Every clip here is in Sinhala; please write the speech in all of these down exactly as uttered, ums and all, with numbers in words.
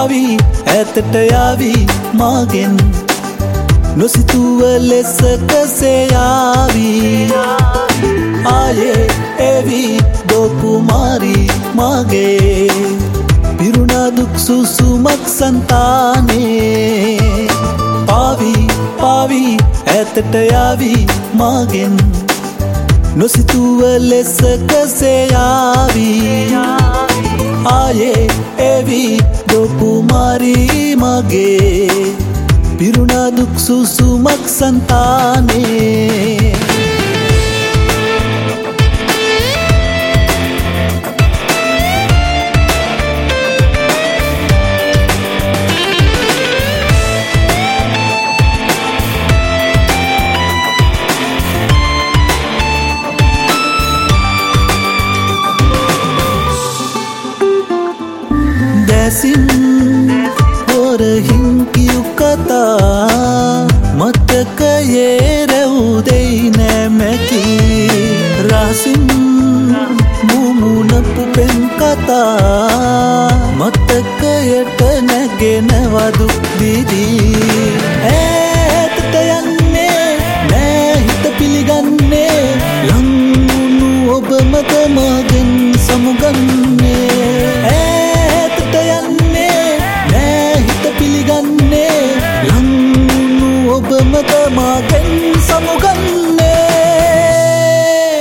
පාවි ඈතට යාවි මාගෙන් නොසිතුව ලෙස කසේ යාවි ආයේ එවි දෝ කුමාරි මාගේ පිරුණා දුක් සුසුමක් సంతානේ පාවි පාවි ඈතට යාවි මාගෙන් නොසිතුව ලෙස කසේ යාවි ආයේ එවි දෝ කුමාරි මාගේ පිරුණා දුක් සුසුමක් సంతානේ දැසින් හොරහින් කියු කතා මතකයේ රැවුදෙයි නැමැති රහසින් මුමුණපු පෙම් කතා මතකයට නැගෙනවදු දිදී ඈතට යන්නේ නෑ හිත පිළිගන්නේ ලංවුණු ඔබ මත මගෙන් සමුගන්නේ ඔබ මත මාගෙන් සමුගන්නේ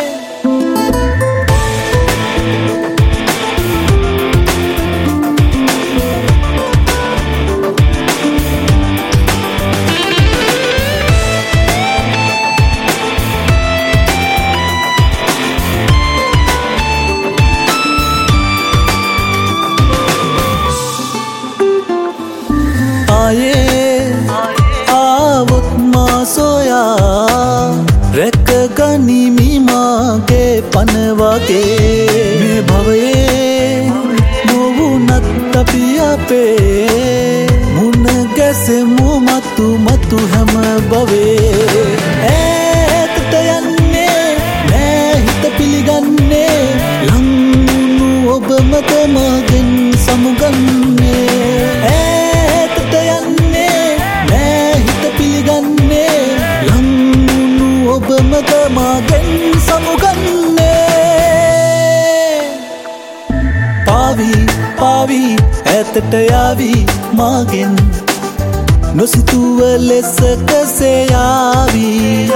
ආයේ සොයා රැක ගනිමි මාගේ පන වගේ මේ භවයේ නොවුනත් අපි අපේ මුණ ගැසෙමු මතු මතු හැම භවයේ ඈතට යන්නේ නෑ හිත පිළිගන්නේ ලංවුණු ඔබ මත මගෙන් සමුගන්නේ ඈතට යන්නේ නෑ හිත පිළිගන්නේ ඔබ මත මාගෙන් සමුගන්නේ පාවි පාවි ඈතට යාවි මාගෙන් නොසිතුව ලෙස කසේ යාවි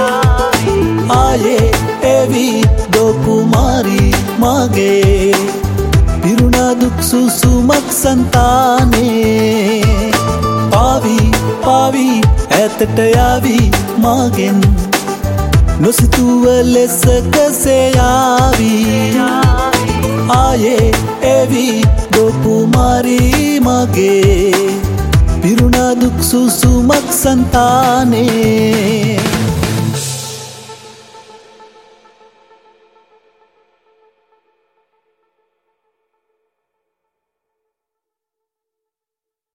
ආයේ එවි දෝ කුමාරි මාගේ පිරුණා දුක් සුසුමක් సంతානේ පාවි පාවි ඈතට යාවි මාගෙන් නොසිතුව ලෙස කසේ යාවි ආයේ එවි දෝ කුමාරි මාගේ පිරුණා දුක් සුසුමක් సంతානේ